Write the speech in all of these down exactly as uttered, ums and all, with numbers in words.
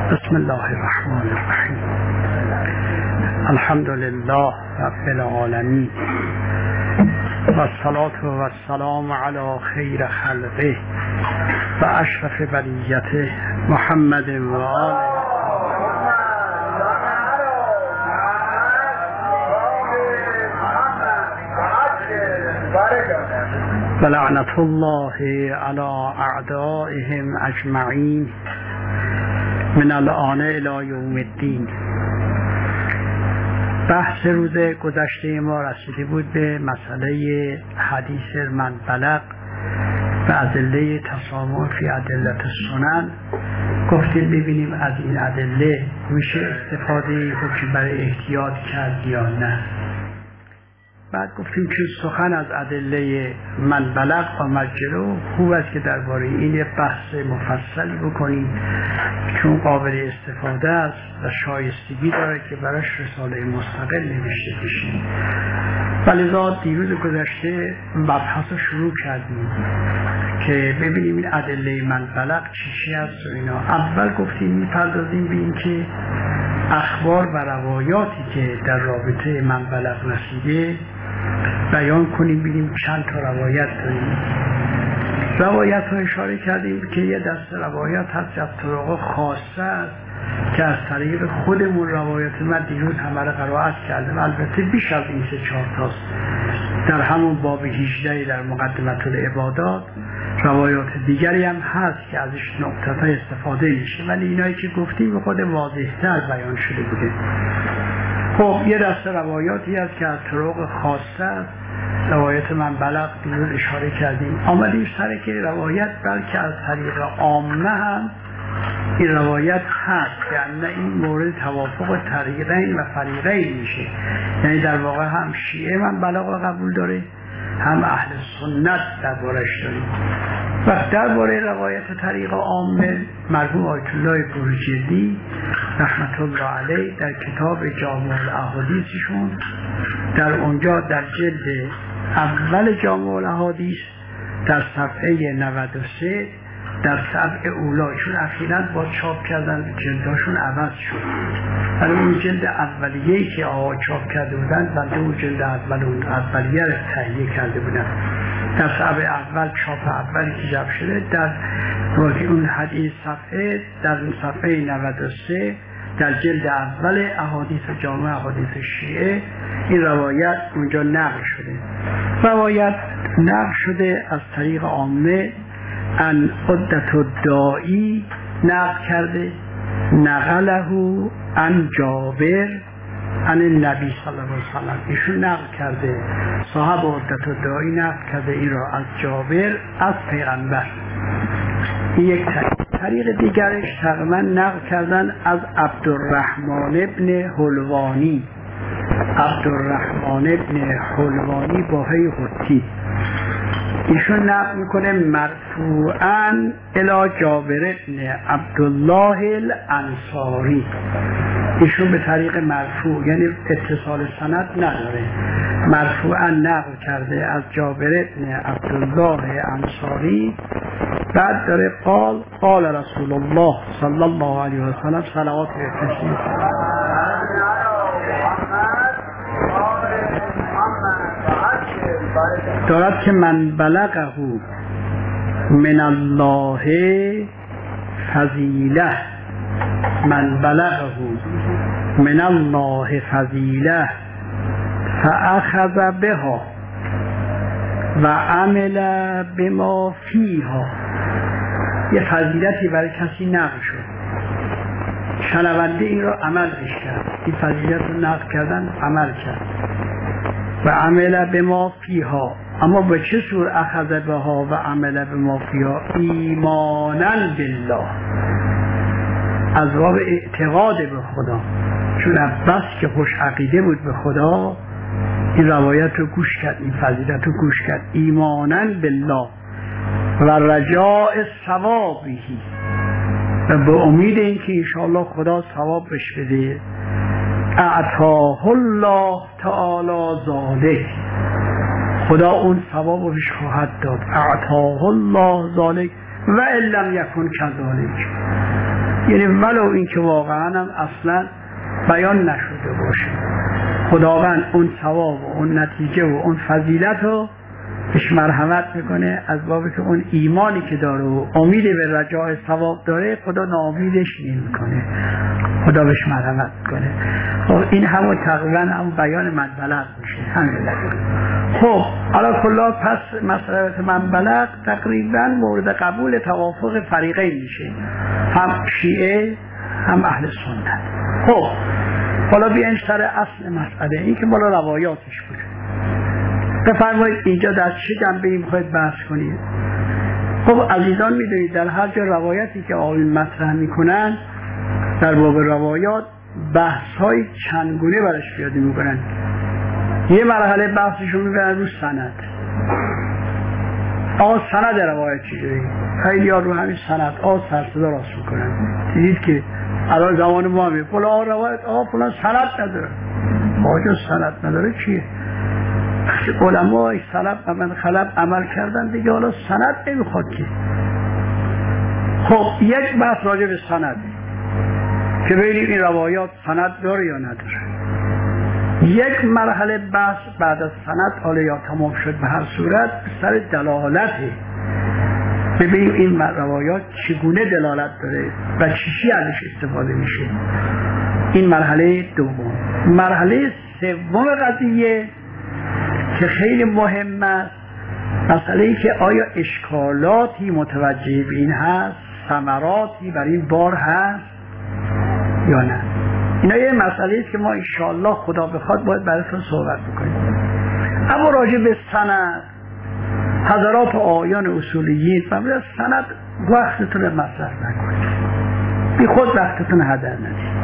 بسم الله الرحمن الرحیم. الحمد لله رب العالمین و الصلاة و السلام علی خیر خلقه و اشرف بریته محمد و آله و لعنت الله علی اعدائهم اجمعین من الآن الی یوم الدین. بحث روز گذشته ما رسیده بود به مسئله حدیث من بلغ و ادله تسامح فی ادله السنن. گفتیم ببینیم از این ادله میشه استفاده حکم برای احتیاط کرد یا نه. بعد گفتیم که سخن از ادله من بلغ و مجلو خوب است که درباره این بحث مفصلی بکنیم، چون قابل استفاده است و شایستگی داره که براش رساله مستقل نوشته بشه. ولذا دیروز گذشته مبحث رو شروع کردیم که ببینیم این ادله من بلغ چیشی است و اینا. اول گفتیم میپردازیم به این که اخبار و روایاتی که در رابطه من بلغ رسیده بیان کنیم. ببینیم چند تا روایت داریم. روایت ها اشاره کردیم که یه دست روایت هست از طرق خاصه است که از طریق خودمون روایت من دیروز همه را قرائت کردم، البته بیش از این سه چهار تاست. در همون باب هجده در مقدمت العبادات روایات دیگری هم هست که ازش نقطه استفاده میشه، ولی اینایی که گفتیم به خود واضح‌تر بیان شده بوده. خب یه دسته روایاتی هست که از طرق خاصه است. روایت من بلغ دیروز اشاره کردیم. آمدیم سر که روایت بلکه از طریق عامه هم این روایت هست، یعنی این مورد توافق طریقین و فریقین میشه. یعنی در واقع هم شیعه من بلغ قبول داره، هم اهل سنت دربارش داریم. و درباره روایت طریق عامه مرحوم آیت الله بروجردی رحمت الله علیه در کتاب جامع الاحادیثشون در اونجا در جلد اول جامع الاحادیث در صفحه نود و سه در صفحه اولا، چون اخیراً با چاپ کردن جلداشون عوض شد، ولی اون جلد اولیه‌ای که آقا چاپ کرده بودن بنده اون جلد اول اون اولیه رو تهیه کرده بودن. در صفحه اول چاپ اولی که چاپ شده در اون حدیث صفحه در صفحه نود و سه در جلد اول احادیث جامع احادیث شیعه این روایت اونجا نقل شده. روایت نقل شده از طریق عامه ان عدت الدائی نقل کرده، نقله ان جابر ان النبی صلی الله علیه وسلم. ایشون نقل کرده، صاحب عدت الدائی نقل کرده این را از جابر از پیغمبر. این یک طریق. طریق دیگرش تقریبا نقل کردن از عبدالرحمن ابن حلوانی. عبدالرحمن ابن حلوانی با هی حتی ایشون نقل میکنه مرفوعاً الی جابر ابن عبدالله الانصاری. ایشون به طریق مرفوع یعنی اتصال سند نداره، مرفوعاً نقل کرده از جابر ابن عبدالله انصاری. بعد داره قال قال رسول الله صلی الله علیه و سلم صلوات و تسلیم دارد که من بلغه من الله فضیله، من بلغه من الله فضیله فاخذ بها و عمل بما فیها. یه فضیلتی برای کسی نقل شد، شنونده این رو عمل کرد، این فضیلت رو نقل کردن عمل کرد و عمل بما فیها. اما به چه صورت اخذ بها و عمل بما فیها؟ ایمانا بالله، از باب اعتقاد به خدا، چون بس که خوش عقیده بود به خدا این روایت رو گوش کرد، این فضیلت رو گوش کرد. ایمانا بالله و رجاء ثوابه، و به امید اینکه انشاءالله خدا ثواب بهش بده. اعطاه الله تعالی ذلک، خدا اون ثواب رو بهش خواهد داد. اعطاه الله ذلک و ان لم یکن کذالک، یعنی ولو این که واقعا هم اصلا بیان نشده باشه، خداوند اون ثواب و اون نتیجه و اون فضیلت رو بهش مرحمت میکنه، از بابی که اون ایمانی که داره و امید به رجاء ثواب داره خدا ناامیدش نمیکنه، خدا بهش مرحمت میکنه. خب این همون تقریبا همون بیان من بلغ میشه. همین. خب حالا کلا پس مسئله من بلغ تقریبا مورد قبول توافق فریقین میشه، هم شیعه هم اهل سنت. خب حالا بیاین سر اصل مسئله، این که بالا روایاتش بود. بفرمایید اینجا در چه جنبه‌ای میخواید بحث کنید؟ خب عزیزان میدونید در هر جا روایتی که آقایون مطرح میکنن در باب روایات بحث‌های چندگونه برش پیاده میکنن. یه مرحله بحثشون میبرن رو سند. آقا سند روایت چجوری؟ خیلی ها رو همین سند آقا سرصدا راست میکنن. دیدید که الان زمان ما همه فلان روایت آقا فلان سند نداره. آقا سند نداره چیه؟ علمای سلف عمل خلف عمل کردن دیگه، حالا سند نمیخواد که. خب یک بحث راجع به سند که ببینیم این روایات سند داره یا نداره. یک مرحله بحث بعد از سند حالا یا تمام شد به هر صورت سر دلالته، ببینیم این روایات چگونه دلالت داره و چیشی ازش استفاده میشه. این مرحله دوم. مرحله سوم قضیه که خیلی مهم است، مسئله ای که آیا اشکالاتی متوجه به این هست، ثمراتی بر این بار هست یا نه. اینا یه مسئله است که ما انشاءالله خدا بخواد باید براتون صحبت بکنیم. اما راجع به سند حضرات و آیان اصولیین فرمودن سند وقتتون مصرف نکنید، بی خود وقتتون هدر ندید.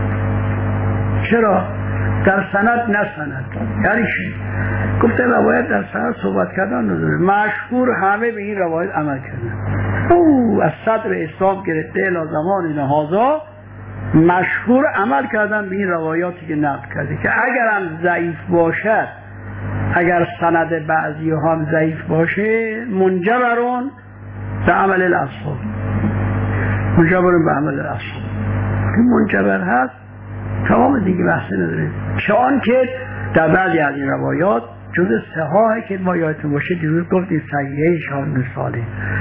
چرا؟ در سند نه سند یعنی چی؟ گفته روایت در سند صحبت کردن نداره، مشهور همه به این روایت عمل کردن. او از صدر اسلام گرفته الی زمان هذا مشهور عمل کردن به این روایاتی که نقل کرده، که اگر هم ضعیف باشد، اگر سند بعضی هم ضعیف باشه، منجبرون به عمل الاصحاب، منجبرون به عمل الاصحاب. این منجبر هست تمام دیگه بحثی نداره. چون که در بعضی از این روایات جز صحاحه که ما یادتون باشه دیروز گفتیم صحیحه شاه مثاله،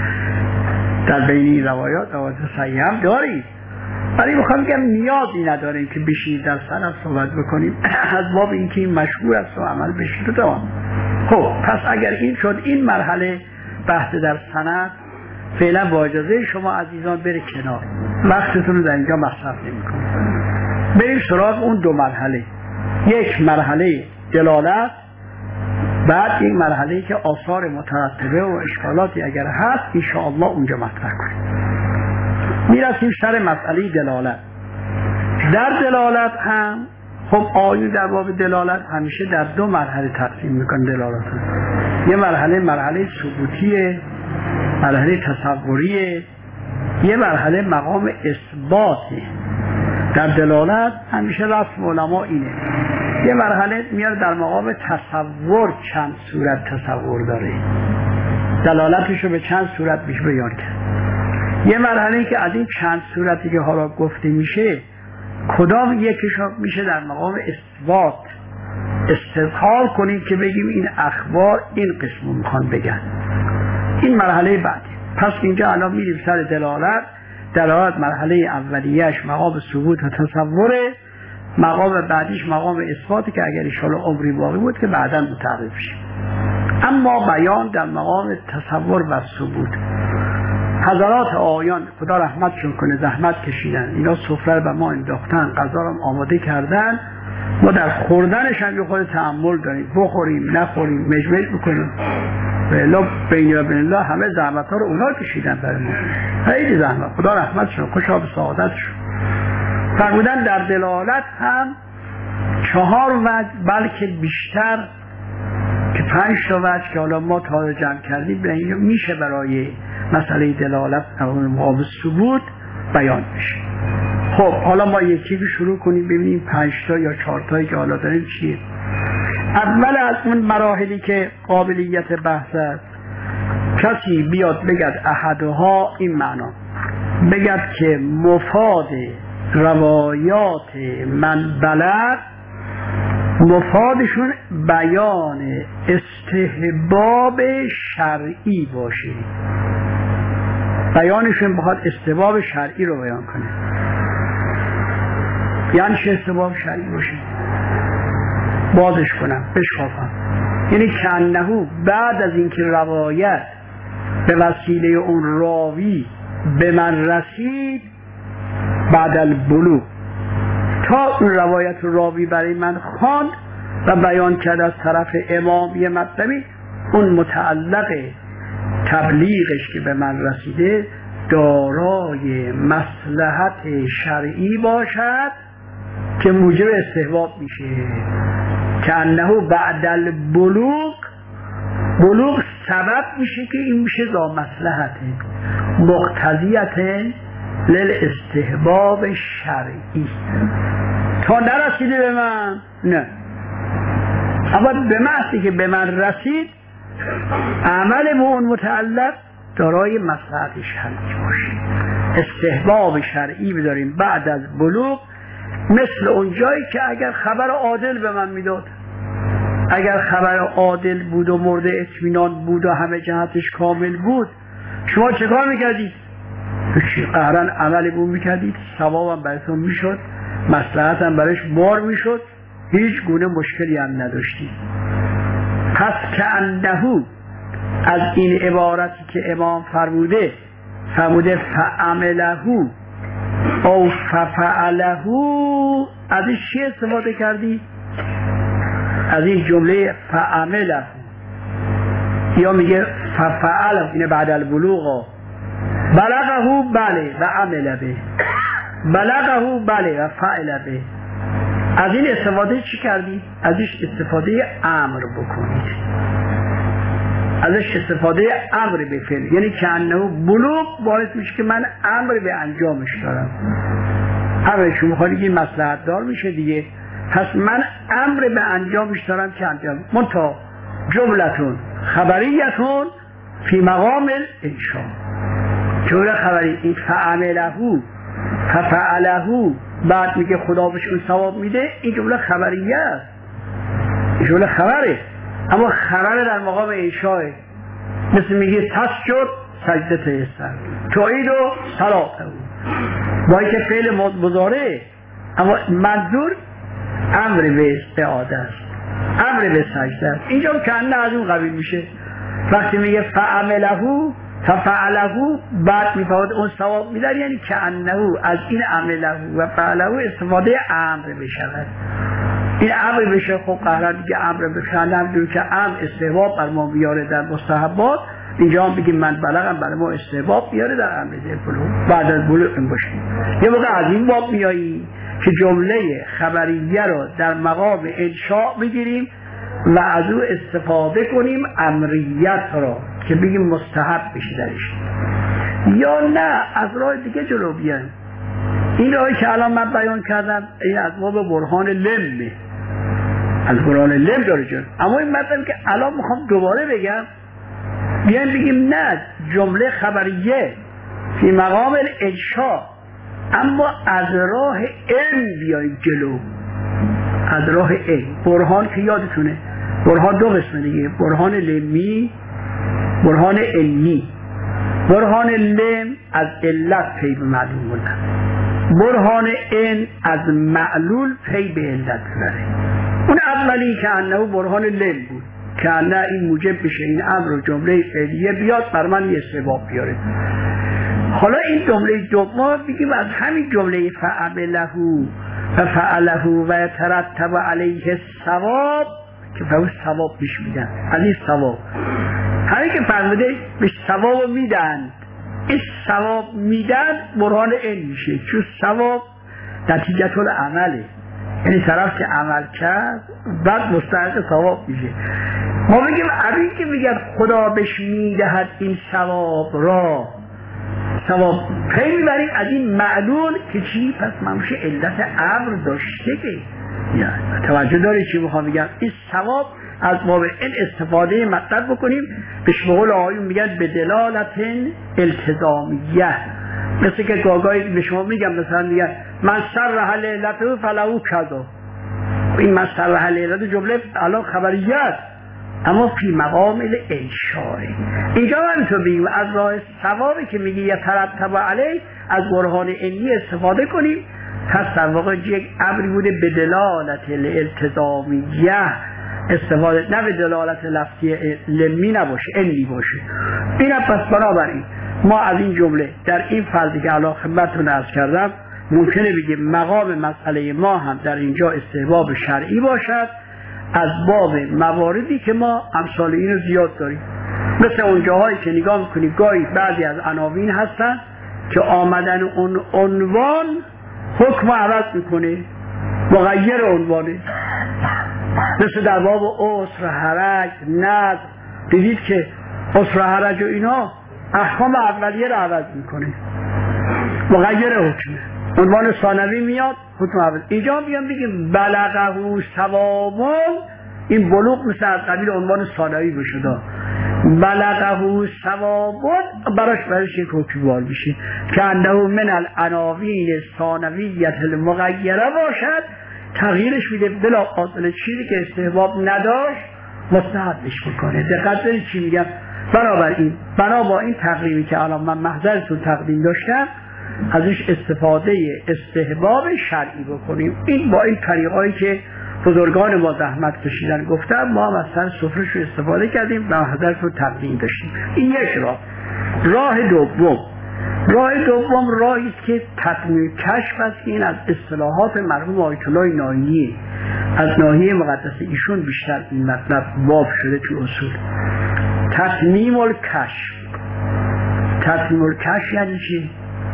در بین این روایات روایات صحیح هم داریم، ولی میخوام بگم نیازی نداریم که بشینید در سند صحبت بکنیم از باب اینکه این مشهور است و عمل بشه تو دوام. خب پس اگر این شد این مرحله بحث در سند فعلا با اجازه شما عزیزان بره کنار، وقتتون رو در اینجا مصرف نمی‌کنید. بریم سراغ اون دو مرحله. یک مرحله دلالت، بعد یک مرحله که آثار مترتبه و اشکالاتی اگر هست انشاءالله اونجا مطرح کنیم. میرسیم سر مسئله دلالت. در دلالت هم خب آیون در باب دلالت همیشه در دو مرحله تقسیم میکنن دلالت هم. یه مرحله مرحله ثبوتیه، مرحله تصوریه، یه مرحله مقام اثباته. در دلالت همیشه رسم علما اینه، یه مرحله میاد در مقام تصور، چند صورت تصور داره، دلالتشو به چند صورت میشه بیان کرد. یه مرحله که از این چند صورتی که حالا گفته میشه کدام یکیش میشه در مقام اثبات، استظهار کنیم که بگیم این اخبار این قسمو میخوان بگن. این مرحله بعدی. پس اینجا الان میریم سر دلالت. دلالت مرحله اولیه‌اش مقام ثبوت و تصوره، مقام بعدیش مقام اثباتی که اگر ایشالا عمری باقی بود که بعداً متعرف شیم. اما بیان در مقام تصور و ثبوت. حضرات آیان خدا رحمتشون کنه زحمت کشیدن، اینا سفره به ما انداختن، غذا رو آماده کردن، ما در خوردنش هم یه خود تأمل داریم، بخوریم نخوریم مجمل بکنیم. بلا بین و بین الله همه زحمت ها رو اونا کشیدن برای ما، خیلی زحمت، خدا رحمتشون خوشا به سعادتشون. فرمودن در دلالت هم چهار وجه بلکه بیشتر که پنج تا وجه که حالا ما تا جمع کردیم به این میشه برای مسئله دلالت مقام ثبوت بیان میشه. خب حالا ما یکی که شروع کنیم ببینیم پنج تا یا چهار تایی که حالا داریم چیه. اول از اون مراحلی که قابلیت بحث است، کسی بیاد بگد احدها این معنا، بگد که مفاد روایات من بلغ، مفادشون بیان استحباب شرعی باشه. بیانشون بخواد استحباب شرعی رو بیان کنه. یعنی چه استحباب شرعی باشه؟ بازش کنم، بشکافم. یعنی که انهو بعد از اینکه روایت به وسیله اون راوی به من رسید، بعد البلوغ، تا اون روایت راوی برای من خواند و بیان کرد از طرف امام یه مطلبی، اون متعلق تبلیغش که به من رسیده دارای مصلحت شرعی باشد که موجب استحباب میشه. که انه بعد البلوغ، بلوغ سبب میشه که این میشه ذا مصلحت مقتضیت للاستحباب شرعی. تا نرسیده به من نه، اما به محضی که به من رسید عمل به اون متعلق دارای مصلحت شرعی باشه. استحباب شرعی بداریم بعد از بلوغ، مثل اون جایی که اگر خبر عادل به من میداد، اگر خبر عادل بود و مورد اطمینان بود و همه جهتش کامل بود، شما چه کار میکردید؟ قهرن عمل بود میکردید، ثوابم براتون میشد، مصلحتم برش بار میشد، هیچ گونه مشکلی هم نداشتید. پس که اندهو از این عبارتی که امام فرموده فرموده فعملهو او ففعلهو، از این چی استفاده کردی؟ از این جمله فعملهو، یا میگه ففعلهو، اینه بعد البلوغ، بلغهو بله و عمل به، بلغهو بله و فعل به. از این استفاده چی کردی؟ ازش استفاده امر بکنید، ازش استفاده امر به فعل، یعنی که انه بلوغ باعث میشه که من امر به انجامش دارم. امرشون میخواد که مصلحت دار میشه دیگه، پس من امر به انجامش دارم که انجام منتها جملتون خبریتون فی مقام الانشاء. جمله خبری این فعملهو ففعلهو، بعد میگه خدا بهش اون ثواب میده، این جمله خبریه است، این جمله خبره، اما خبره در مقام انشاء. مثل میگه تسجد سجده تیسر توعید و صلاته، با اینکه فعل مضارع، اما منظور امر به استعاده است، امر به سجده است. اینجا کنه از اون قبیل میشه. وقتی میگه فعملهو ففعلهو، بعد میفهمد اون ثواب میدن، یعنی که انهو از این عملهو و فعلهو استفاده امر بشود. این امر بشه، خب قهرن دیگه امر بشنم دون که امر استحباب بر ما بیاره در مستحبات، اینجا هم بگیم من بلغم برای ما استحباب بیاره در امر بلوغ، بعد از بلوغ این باشه. یه موقع از این باب میایی که جمله خبریه رو در مقام انشاء بگیریم و از او استفاده کنیم امریت را که بگیم مستحب بشه درش، یا نه از راه دیگه جلو بیان. این راهی که الان من بیان کردم این از باب برهان لمه، از برهان لم داره جلو. اما این مطلب که الان میخوام دوباره بگم، بیان بگیم نه جمله خبریه فی مقام الانشاء، اما از راه علم بیاییم جلو، از راه علم. برهان که یادتونه برهان دو قسمه دیگه، برهان لمی، برهان علمی. برهان لم از علت پی به معلوم بودن، برهان علم از معلول پی به علت بره. اون اولی که انه برهان لم بود، که انه این موجب بشه این امر و جمله فعلیه بیاد بر من یه ثواب بیاره. حالا این جمله دوم بگیم از همین جمله فعملهو و فعلهو و ترتب علیه الثواب، که به اون ثواب پیش میدن، از این ثواب همین که فرموده به ثواب میدن، این ثواب میدن برهان علم میشه، چون ثواب نتیجه العمله، یعنی طرف که عمل کرد بعد مستحق ثواب میشه. ما بگیم همین که میگن خدا بهش میدهد این ثواب را، ثواب پی میبریم از این معلول که چی؟ پس ممشه علت امر داشته که یعنی توجه داری چی میخوام بگم؟ این ثواب از باب این استفاده مطلب بکنیم، به قول آیون میگن به دلالت التزامیه، مثل که گاگایی به شما میگم مثلا میگن من سرح لیلته فلهو کذا، این من سرح لیلته جمله الان خبریه است اما فی مقام الانشاء. اینجا من تو بگیم از راه ثوابی که میگی یترتب علیه از برهان علمی استفاده کنیم. پس در واقع یک امری بوده به دلالت الالتزامیه استفاده، نه به دلالت لفظی لمی نباشه، علمی باشه. این پس بنابراین ما از این جمله در این فرضی که الان خدمتتون عرض کردم ممکنه بگیم مقام مسئله ما هم در اینجا استحباب شرعی باشد از باب مواردی که ما امثال اینو زیاد داریم. مثل اون جاهایی که نگاه میکنی گاهی بعضی از عناوین هستن که آمدن اون عنوان حکم عوض میکنه، مغیر عنوانه. مثل در باب عسر، حرج، نذر، دیدید که عسر، حرج و اینا احکام اولیه رو عوض میکنه، مغیر حکمه. عنوان ثانوی میاد حکم عوض. اینجا بیان بگیم بلغه ثوابون، این بلوغ مثل از قبیل عنوان ثانوی بشه، بلغه ثوابون براش براش یک حکم وارد میشه که انه من العناوین ثانویه المغیره باشد، تغییرش میده بلا فاصله چیزی که استحباب نداشت مستحبش میکنه. دقت دارید چی میگم؟ بنابراین بنا با این تقریبی که الان من محضرتون تقدیم داشتم ازش استفاده استحباب شرعی بکنیم. این با این طریقایی که بزرگان ما زحمت کشیدن گفتن ما هم از سر سفرش رو استفاده کردیم و محضرتون تقدیم داشتیم. این یک راه. راه دوم راه دوم راهی است که تطمیع کشف است. این از اصطلاحات مرحوم آیت الله ناینی از ناحیه مقدس ایشون بیشتر این مطلب باب شده تو اصول. تطمیم الکشف. تطمیم الکشف یعنی چی؟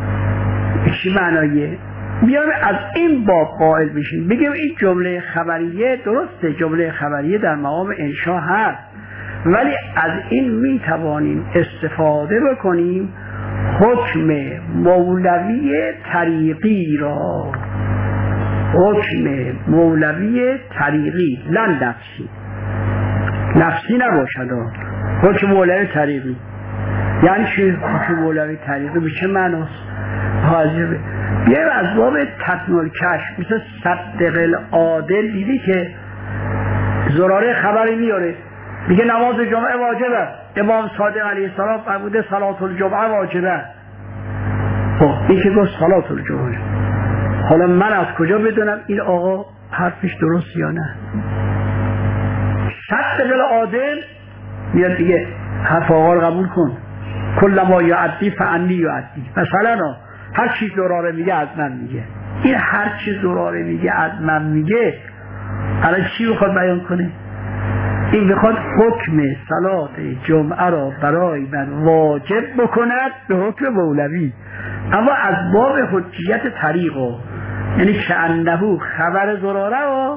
چی معنایه؟ بیایم از این باب قائل بشیم بگیم این جمله خبریه درسته، جمله خبریه در مقام انشاء هست، ولی از این می توانیم استفاده بکنیم حکم مولوی طریقی را، حکم مولوی طریقی، لن نفسی، نفسی نباشد، حکم مولوی طریقی. یعنی چی حکم مولوی طریقی؟ به چه معناست؟ حاضر بیایم از باب تطمیل کشف. مثل صدق العادل دیدی که زراره خبری میاره میگه نماز جمعه واجبه، امام صادق علیه السلام فرموده صلات الجمعه واجبه. خب این که گفت صلات الجمعه، حالا من از کجا بدونم این آقا حرفش درست یا نه؟ صدق العادل میاد دیگه حرف آقا رو قبول کن، کل ما یعدی فعنی یعدی. مثلا هر چیز زراره میگه از من میگه. این هر چیز زراره میگه از من میگه الان چی بخواد بیان کنه؟ این بخواد حکم صلات جمعه را برای من واجب بکند به حکم مولوی، اما از باب حجیت طریقه، یعنی که انه خبر زراره و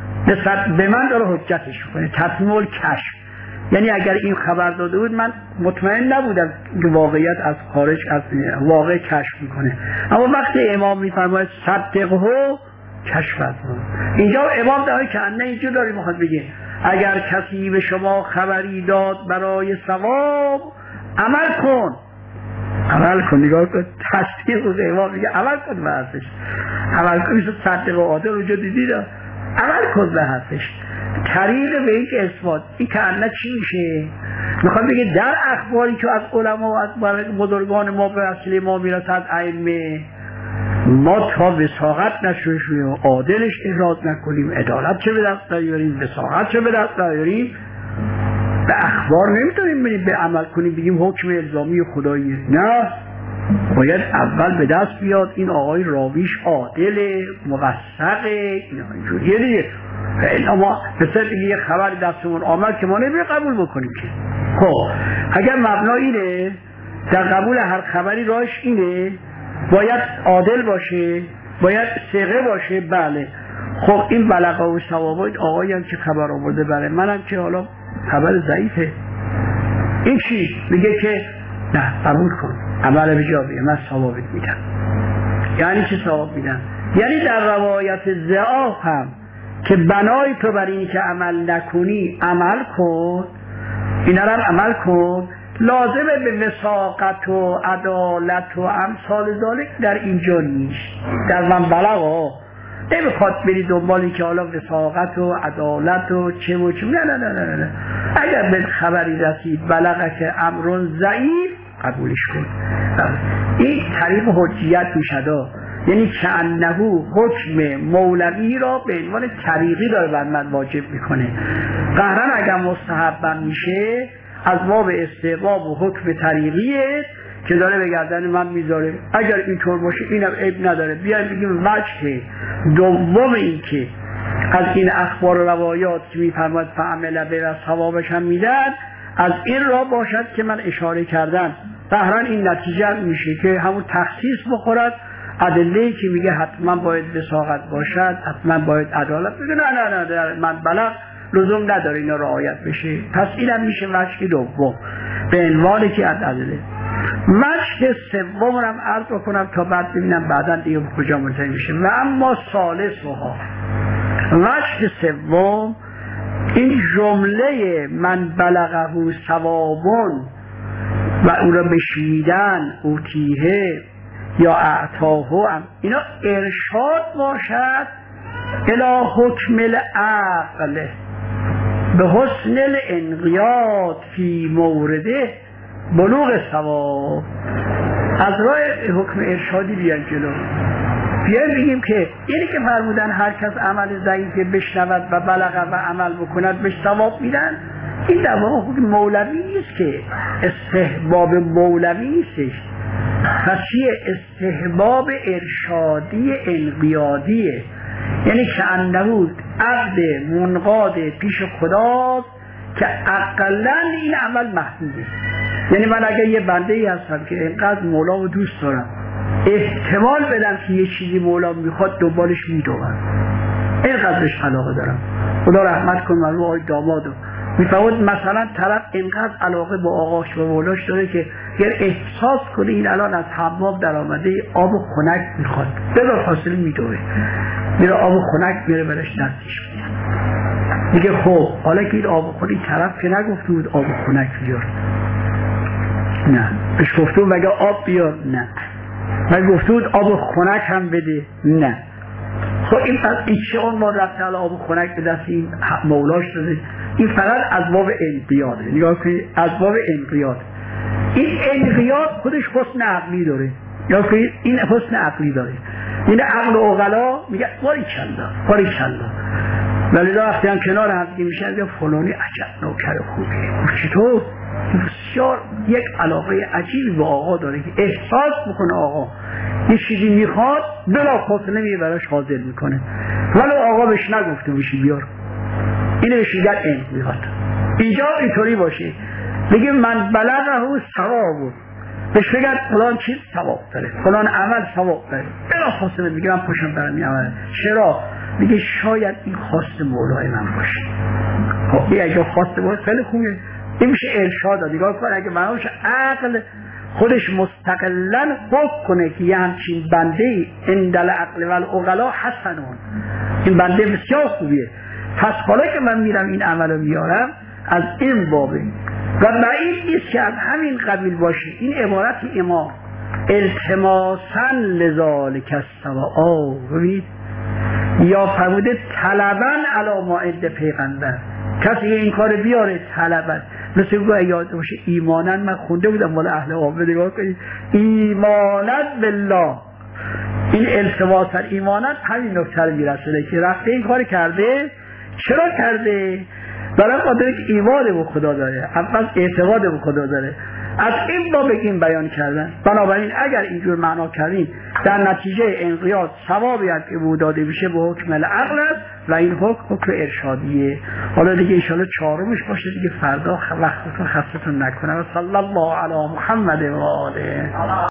به من داره حجتش کنه. تطمیل کشف یعنی اگر این خبر داده بود من مطمئن نبودم که واقعیت از خارج از واقع کشف میکنه، اما وقتی امام میفرماید صدقه کشف از اینجا امام داره که انه اینجا داری میخواد بگه اگر کسی به شما خبری داد برای ثواب عمل کن، عمل کن. نگاه کن تصدیق روز امام میگه عمل کن به حرفش، عمل کن. میشه صدقه و عادل اونجا دیدید، عمل کن به حرفش. طریق به این اثبات این که انه چی میشه؟ میخواد بگه در اخباری که از علما و از بزرگان ما به وسیله ما میرسد علمه، ما تا وساقت نشویم عادلش احراز نکنیم، عدالت چه به دست نیاریم، وساقت چه به دست نیاریم، به اخبار نمیتونیم بریم به عمل کنیم بگیم حکم الزامی خداییه. نه، باید اول به دست بیاد این آقای راویش عادل موثقه، اینجوریه دیگه. اینا ما مثل یه خبر دستمون آمد که ما نمی‌بینیم قبول بکنیم که. خب اگر مبنا اینه در قبول هر خبری راهش اینه باید عادل باشه، باید ثقه باشه. بله خب این بلغه و ثوابات آقایی هم که خبر آورده برای منم که حالا خبر ضعیفه، این چی؟ میگه که نه قبول کن، عمل به جا بیار، من ثوابت میدم. یعنی چه ثواب میدم؟ یعنی در روایت ضعاف هم که بنای تو بر این که عمل نکنی عمل کن، اینا رو عمل کن لازمه به وثاقت و عدالت و امثال ذالک در اینجا نیست. در من بلغ ها نمیخواد بری دنبالی که حالا وثاقت و عدالت و چه و چه. نه نه نه نه نه. اگر به خبری رسید بلغه که امرون ضعیف قبولش کن. این طریق حجیت میشد، یعنی که انه حکم مولوی را به عنوان طریقی داره بر من واجب میکنه. قهرن اگر مستحبم میشه از باب استحباب و حکم طریقیه که داره به گردن من میذاره. اگر اینطور باشه اینم عیب نداره. بیایم بگیم وجه دوم این که از این اخبار و روایات که میفرماید فعمل به و ثوابش هم میدن، از این را باشد که من اشاره کردم. قهرن این نتیجه میشه که همون تخصیص بخورد. ادله‌ای که میگه حتما باید وثاقت باشد، حتما باید عدالت بگه، نه نه نه در من بلغ لزوم نداره اینا رعایت بشه. پس اینم میشه وجه دوم به عنوانی که از ادله. وجه سوم رو هم عرض بکنم تا بعد ببینم بعدا دیگه به کجا منتهی میشه. و اما ثالثها، وجه سوم این جمله من بلغه ثوابون و او را بشنیدن اوتیه یا اعطاه هم اینا ارشاد باشد الی حکم العقل به حسن الانقیاد فی مورده بلوغ ثواب. از راه حکم ارشادی بیان جلو، بیان بگیم که اینی که فرمودن هر کس عمل ضعیفی بشنود و بلغ و عمل بکند بهش ثواب میدن، این در واقع حکم مولوی نیست که استحباب مولوی نیستش. پس چیه؟ استحباب ارشادی انقیادیه، یعنی که انهود عبد منقاد پیش خداست که اقلا این عمل محدوده. یعنی من اگر یه بنده ای هستم که اینقدر مولا رو دوست دارم، احتمال بدم که یه چیزی مولا میخواد دنبالش میدوم، اینقدرش علاقه دارم، خدا رحمت کن من رو آی دامادو میفهمد مثلا طرف اینقدر علاقه با آقاش و مولاش داره که گر احساس کنه این الان از حمام در آمده آب خنک میخواد، بلا فاصله میدوه، میره آب خنک میره برش دستش میده. میگه خب حالا که این آب خنک طرف که نگفته بود آب خنک بیار، نه بهش گفته بود مگه آب بیار، نه مگه گفته بود آب خنک هم بده، نه. خب این پس این چه عنوان رفته حالا آب خنک به دست این مولاش داده؟ این فقط از باب انقیاده. نگاه کنید از باب انقیاد. این انقیاد خودش حسن عقلی داره، یا کنید این حسن عقلی داره. این عقل و عقلا میگه باری کلا باری کلا، ولی دا وقتی هم کنار هم دیگه میشه میگه فلانی عجب نوکر خوبیه. چطور؟ بسیار یک علاقه عجیبی با آقا داره که احساس میکنه آقا یه چیزی میخواد بلا فاصله میگه براش حاضر میکنه، ولی آقا بهش نگفته باشی بیار. اینه بهش میگن انقیاد. اینجا اینطوری باشه بگه من بلغه ثواب، بهش بگن فلان چیز ثواب داره، فلان عمل ثواب داره، بلا فاصله میگه من پشم برم این عمل. چرا؟ میگه شاید این خواست مولای من باشه. خب این اگه خواست باشه خیلی خوبه، این میشه ارشاد. نگاه کن اگه منوش عقل خودش مستقلا حکم کنه که یه همچین بنده اندل عقل و العقلا حسنون، این بنده بسیار خوبیه، پس حالا که من میرم این عملو میارم از این بابه و بعید نیست که از همین قبیل باشه. این عبارت امام التماسا لذالک الثواب، ببینید یا فرموده طلبا علی ما عند پیغمبر، کسی این کار بیاره طلبا، مثل گوه یاد باشه ایمانن، من خونده بودم مال اهل عابد، نگاه کنید ایمانن بالله، این التماسا ایمانن همین نکته رو میرسونه که رفته این کار کرده. چرا کرده؟ برای خاطر که ایمان به خدا داره، اول اعتقاد به خدا داره. از این باب این بیان کردن. بنابراین اگر اینجور معنا کردیم در نتیجه انقیاد ثوابی از که بود داده میشه به حکم العقل و این حکم حکم ارشادیه. حالا دیگه ان شاءالله چهارمش باشه دیگه، فردا وقتتون خستتون نکنه. صلی الله علی محمد و آله.